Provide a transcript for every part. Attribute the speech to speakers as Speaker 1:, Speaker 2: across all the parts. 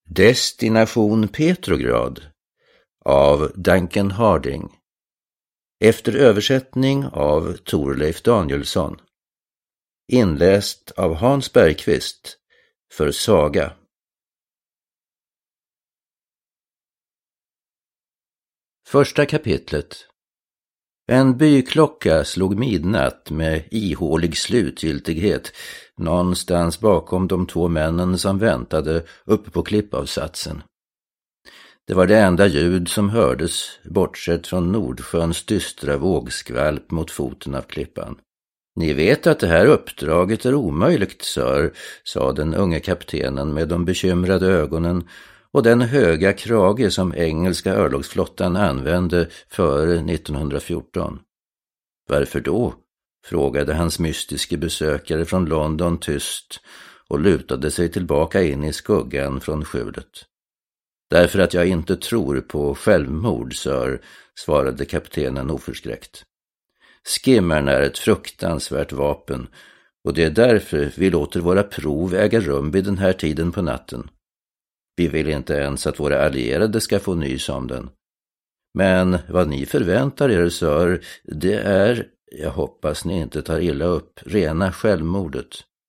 Speaker 1: Destination Petrograd av Duncan Harding. Efter översättning av Torleif Danielsson. Inläst av Hans Bergqvist för Saga. Första kapitlet. En byklocka slog midnatt med ihålig slutgiltighet någonstans bakom de två männen som väntade uppe på klippavsatsen. Det var det enda ljud som hördes, bortsett från Nordsjöns dystra vågskvalp mot foten av klippan. Ni vet att det här uppdraget är omöjligt, sir, sa den unge kaptenen med de bekymrade ögonen och den höga krage som engelska örlogsflottan använde före 1914. Varför då? Frågade hans mystiske besökare från London tyst och lutade sig tillbaka in i skuggan från skjulet. Därför att jag inte tror på självmord, sir, svarade kaptenen oförskräckt. Skimmern är ett fruktansvärt vapen och det är därför vi låter våra prov äga rum vid den här tiden på natten. Vi vill inte ens att våra allierade ska få nys om den. Men vad ni förväntar er, sir, det är, jag hoppas ni inte tar illa upp, rena självmordet.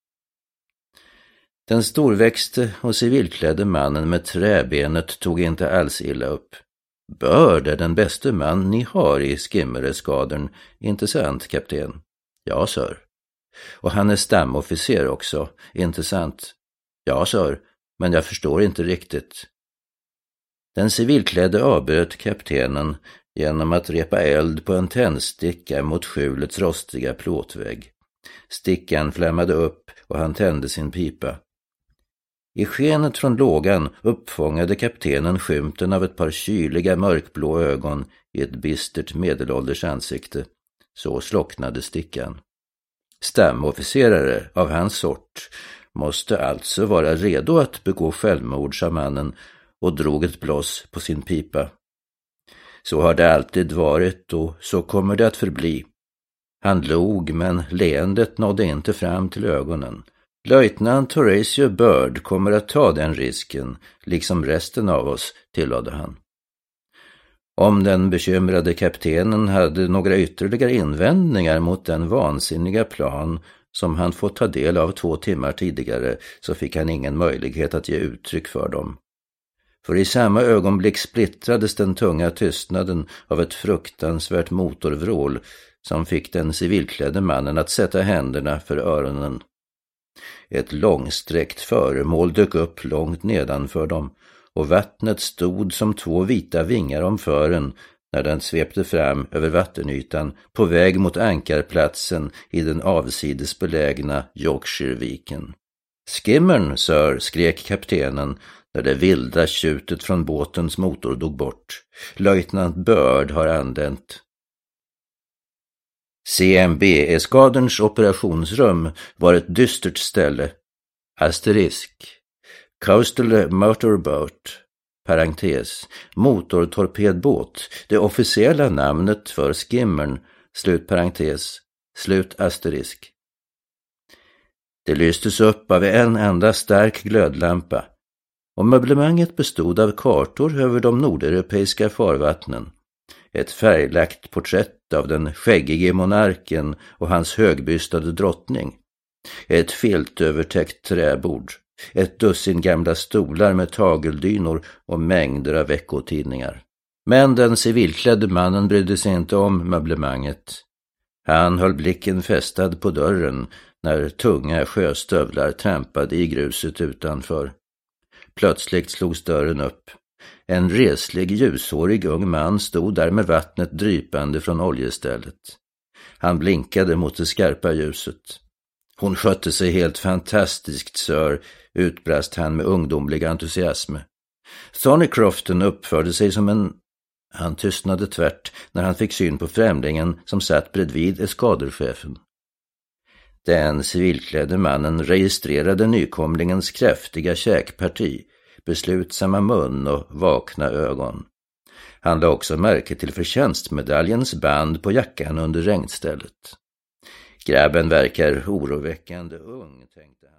Speaker 1: Den storväxte och civilklädde mannen med träbenet tog inte alls illa upp. Börd är den bästa man ni har i Skimmereskadern, inte sant, kapten? Ja, sir. Och han är stamofficer också, inte sant? Ja, sir, men jag förstår inte riktigt. Den civilklädde avbröt kaptenen genom att repa eld på en tändsticka mot skjulets rostiga plåtvägg. Stickan flammade upp och han tände sin pipa. I skenet från lågan uppfångade kaptenen skymten av ett par kyliga mörkblå ögon i ett bistert medelålders ansikte. Så slocknade stickan. Stamofficerare av hans sort måste alltså vara redo att begå självmord, sa mannen och drog ett blås på sin pipa. Så har det alltid varit och så kommer det att förbli. Han log, men leendet nådde inte fram till ögonen. Löjtnant Horatio Byrd kommer att ta den risken, liksom resten av oss, tillade han. Om den bekymrade kaptenen hade några ytterligare invändningar mot den vansinniga plan som han fått ta del av 2 timmar tidigare, så fick han ingen möjlighet att ge uttryck för dem. För i samma ögonblick splittrades den tunga tystnaden av ett fruktansvärt motorvrål som fick den civilklädde mannen att sätta händerna för öronen. Ett långsträckt föremål dök upp långt nedanför dem och vattnet stod som 2 vita vingar om fören när den svepte fram över vattenytan på väg mot ankarplatsen i den avsides belägna Yorkshireviken. Skimmern, sir, skrek kaptenen när det vilda tjutet från båtens motor dog bort. Löjtnant Byrd har anlänt. CMB-eskaderns operationsrum var ett dystert ställe. Asterisk. Coastal Motorboat. Parentes. Motortorpedbåt. Det officiella namnet för skimmern. Slut parentes. Slut asterisk. Det lystes upp av en enda stark glödlampa. Och möblemanget bestod av kartor över de nordeuropeiska farvattnen. Ett färglagt porträtt av den skäggige monarken och hans högbystade drottning. Ett filtövertäckt träbord. Ett dussin gamla stolar med tageldynor och mängder av veckotidningar. Men den civilklädde mannen brydde sig inte om möblemanget. Han höll blicken fästad på dörren när tunga sjöstövlar trampade i gruset utanför. Plötsligt slogs dörren upp. En reslig, ljushårig ung man stod där med vattnet drypande från oljestället. Han blinkade mot det skarpa ljuset. Hon skötte sig helt fantastiskt, sir, utbrast han med ungdomlig entusiasm. Thornycrofton uppförde sig som en... Han tystnade tvärt när han fick syn på främlingen som satt bredvid eskaderchefen. Den civilklädde mannen registrerade nykomlingens kraftiga käkparti, beslutsamma mun och vakna ögon. Han lade också märke till förtjänstmedaljens band på jackan under regnstället. Grabben verkar oroväckande ung, tänkte han.